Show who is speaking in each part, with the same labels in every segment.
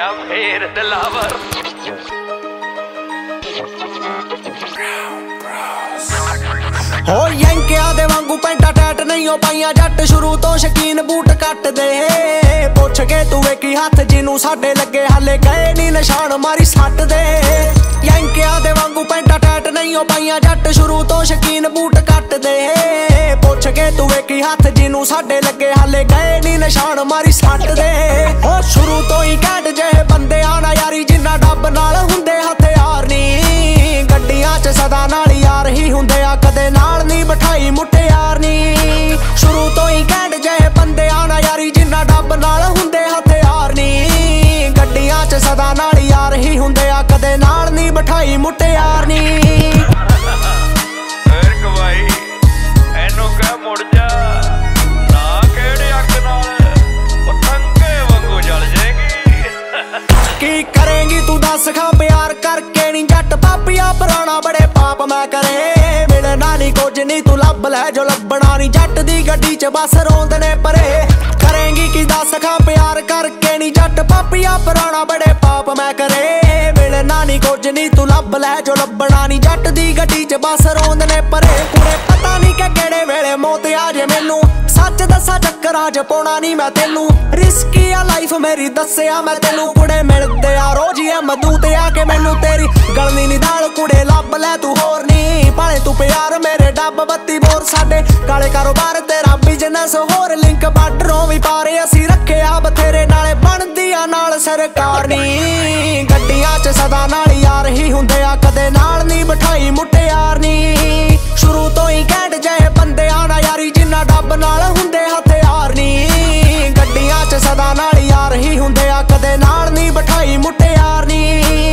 Speaker 1: ਗਿਆ ਫੇਰ ਦਿਲਾਵਰ।
Speaker 2: ਹੋ ਯੰਕਿਆਂ ਦੇ ਵਾਂਗੂ ਪੈਂਟਾ ਟੈਟ ਨਹੀਂ ਹੋ ਪਾਈਆਂ ਜੱਟ ਸ਼ੁਰੂ ਤੋਂ ਸ਼ਕੀਨ ਬੂਟ ਕੱਟ ਦੇ। ਪੁੱਛ ਕੇ ਤੂੰ ਵੇਖੀ ਹੱਥ ਜਿਹਨੂੰ ਸਾਡੇ ਲੱਗੇ ਹਾਲੇ ਗਏ ਨੀ ਨਿਸ਼ਾਨ ਮਾਰੀ ਸੱਟ ਦੇ। ਯੰਕਿਆਂ ਦੇ ਵਾਂਗੂ ਪੈਂਟਾ ਟੈਟ ਨਹੀਂ ਹੋ ਪਾਈਆਂ ਜੱਟ ਸ਼ੁਰੂ ਤੋਂ ਸ਼ਕੀਨ ਬੂਟ ਕੱਟ ਦੇ। ਪੁੱਛ ਕੇ ਤੂੰ ਵੇਖੀ ਹੱਥ ਜਿਹਨੂੰ ਸਾਡੇ ਲੱਗੇ ਹਾਲੇ ਗਏ ਨੀ ਨਿਸ਼ਾਨ ਮਾਰੀ ਸੱਟ ਦੇ। ਹੋ ਸ਼ੁਰੂ ਤੋਂ ਹੀ ਘੈਂਟ ਜਿਹੇ ਬੰਦੇ ਆਣਾ ਯਾਰੀ ਜਿੰਨਾ ਡੱਬ ਨਾਲ ਹੁੰਦੇ ਹਥਿਆਰ ਨੀ। ਗੱਡੀਆਂ 'ਚ ਸਦਾ ਨਾਲ ਯਾਰ ਹੀ ਹੁੰਦੇ ਆ ਕਦੇ ਨਾਲ ਨੀ ਬਿਠਾਈ ਮੁਟਿਆਰ ਨੀ। ਸ਼ੁਰੂ ਤੋਂ ਹੀ ਘੈਂਟ ਜਿਹੇ ਬੰਦੇ ਆਣਾ ਯਾਰੀ ਜਿੰਨਾ ਡੱਬ ਨਾਲ ਹੁੰਦੇ ਹਥਿਆਰ ਨੀ। ਗੱਡੀਆਂ 'ਚ ਸਦਾ ਨਾਲ ਯਾਰ ਹੀ ਹੁੰਦੇ ਆ ਕਦੇ ਨਾਲ ਨੀ ਬਿਠਾਈ ਮੁਟਿਆਰ ਨੀ।
Speaker 1: ਮੁੜ ਜਾ ਨਾ ਕਿਹੜੇ ਅੱਗ ਨਾਲ ਪਤੰਗੇ ਵਾਂਗੂ ਜਲ ਜਾਏਗੀ।
Speaker 2: ਕੀ ਕਰੇਂਗੀ ਤੂੰ ਦੱਸ ਖਾਂ ਪਿਆਰ ਕਰਕੇ ਨੀ ਜੱਟ ਪਾਪੀਆ ਪੁਰਾਣਾ ਬੜੇ ਪਾਪ ਮੈਂ ਕਰੇ। ਮਿਲਣਾ ਨੀ ਕੁਝ ਨੀ ਤੂੰ ਲੱਭ ਲੈ ਜੋ ਲੱਭਣਾ ਨੀ ਜੱਟ ਦੀ ਗੱਡੀ 'ਚ ਬਸ ਰੋਂਦੇ ਨੇ ਪਰੇ। ਕਰੇਂਗੀ ਕੀ ਦੱਸ ਖਾਂ ਪਿਆਰ ਕਰਕੇ ਨੀ ਜੱਟ ਪਾਪੀਆ ਪੁਰਾਣਾ ਬੜੇ ਪਾਪ ਮੈਂ ਕਰੇ। ਮਿਲਣਾ ਨੀ ਕੁਝ ਨੀ ਤੂੰ ਲੱਭ ਲੈ ਜੋ ਲੱਭਣਾ ਨੀ ਜੱਟ ਦੀ ਗੱਡੀ 'ਚ ਬਸ ਰੋਂਦੇ ਨੇ ਪਰੇ। ਕੁੜੇ ਪਤਾ ਨੀ ਕਿ ਕਿਹੜੇ ਵੇਲੇ ਮੌਤ ਆ ਜੇ ਮੈਨੂੰ ਸੱਚ ਦੱਸਾਂ ਚੱਕਰਾਂ 'ਚ ਪਾਉਣਾ ਨੀ ਮੈਂ ਤੈਨੂੰ। ਰਿਸਕੀ ਆ ਲਾਈਫ ਮੇਰੀ ਦੱਸਿਆ ਮੈਂ ਤੈਨੂੰ ਕੁੜੇ ਮਿਲਦੇ ਆ ਰੋਜ਼ ਹੀ ਮਧੂ ਤੇ ਆ ਕੇ ਮੈਨੂੰ ਤੇਰੀ ਗਲਨੀ ਨੀ ਦਾਲ ਕੁੜੇ ਲੱਭ ਲੈ ਤੂੰ ਹੋਰ ਨੀ ਭਾਵੇਂ ਤੂੰ ਪਿਆਰ ਮੇਰੇ ਡੱਬ ਬੱਤੀ ਬੋਰ ਸਾਡੇ ਕਾਲੇ ਕਾਰੋਬਾਰ ਤੇਰਾ ਬਿਜ਼ਨਸ ਹੋਰ ਲਿੰਕ ਬਾਰਡਰੋਂ ਵੀ ਪਾਰੇ ਅਸੀਂ ਰੱਖਿਆ ਬਥੇਰੇ ਨਾਲੇ ਬਣਦੀ ਆ ਨਾਲ ਸਰਕਾਰ ਨੀ। ਗੱਡੀਆਂ 'ਚ ਸਦਾ ਨਾਲ ਯਾਰ ਹੀ ਹੁੰਦੇ ਆ ਕਦੇ ਨਾਲ ਨੀ ਬਿਠਾਈ ਮੁਟਿਆਰ ਨੀ। ਸ਼ੁਰੂ ਤੋਂ ਹੀ ਘੈਂਟ ਜਿਹੇ ਬੰਦੇ ਆਣਾ ਯਾਰੀ ਜਿੰਨਾ ਡੱਬ ਨਾਲ ਹੁੰਦੇ ਹਥਿਆਰ ਨੀ। ਗੱਡੀਆਂ 'ਚ ਸਦਾ ਨਾਲ ਯਾਰ ਹੀ ਹੁੰਦੇ ਆ ਕਦੇ ਨਾਲ ਨੀ ਬਿਠਾਈ ਮੁਟਿਆਰ ਨੀ।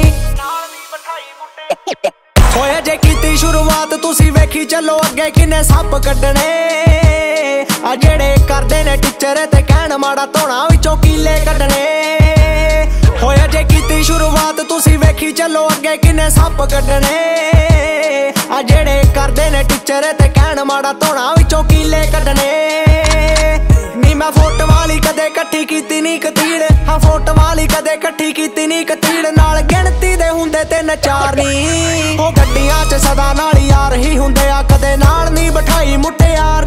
Speaker 2: ਹੋਇਆ ਜੇ ਕੀਤੀ ਸ਼ੁਰੂਆਤ ਤੁਸੀਂ ਵੇਖੀ ਚੱਲੋ ਅੱਗੇ ਕਿੰਨੇ ਸੱਪ ਕੱਢਣੇ ਆ ਜਿਹੜੇ ਕਰਦੇ ਨੇ ਟੀਚਰ ਤੇ ਕਹਿਣ ਮਾੜਾ ਧੋਣਾ ਵਿੱਚੋਂ ਕੀਲੇ ਕੱਢਣੇ। ਹੋਇਆ ਜੇ ਕੀਤੀ ਸ਼ੁਰੂਆਤ ਤੁਸੀਂ ਵੇਖੀ ਚੱਲੋ ਅੱਗੇ ਕਿੰਨੇ ਸੱਪ ਕੱਢਣੇ ਆ ਜਿਹੜੇ ਕਰਦੇ ਨੇ ਟੀਚਰ ਤੇ ਕਹਿਣ ਮਾੜਾ ਧੋਣਾ ਵਿੱਚੋਂ ਕੀਲੇ ਕੱਢਣੇ। ਨੀ ਮੈਂ ਫੋਟ ਵਾਲੀ ਕਦੇ ਇਕੱਠੀ ਕੀਤੀ ਨੀ ਕਤੀੜ ਹਾਂ ਫੋਟ ਵਾਲੀ ਕਦੇ ਇਕੱਠੀ ਕੀਤੀ ਨੀ ਕਤੀੜ ਨਾਲ ਗਿਣਤੀ ਦੇ ਹੁੰਦੇ 3-4 ਨੀ। ਉਹ ਗੱਡੀਆਂ 'ਚ ਸਦਾ ਨਾਲ ਯਾਰ ਹੀ ਹੁੰਦੇ ਆ ਕਦੇ ਨਾਲ ਨੀ ਬਿਠਾਈ ਮੁਟਿਆਰ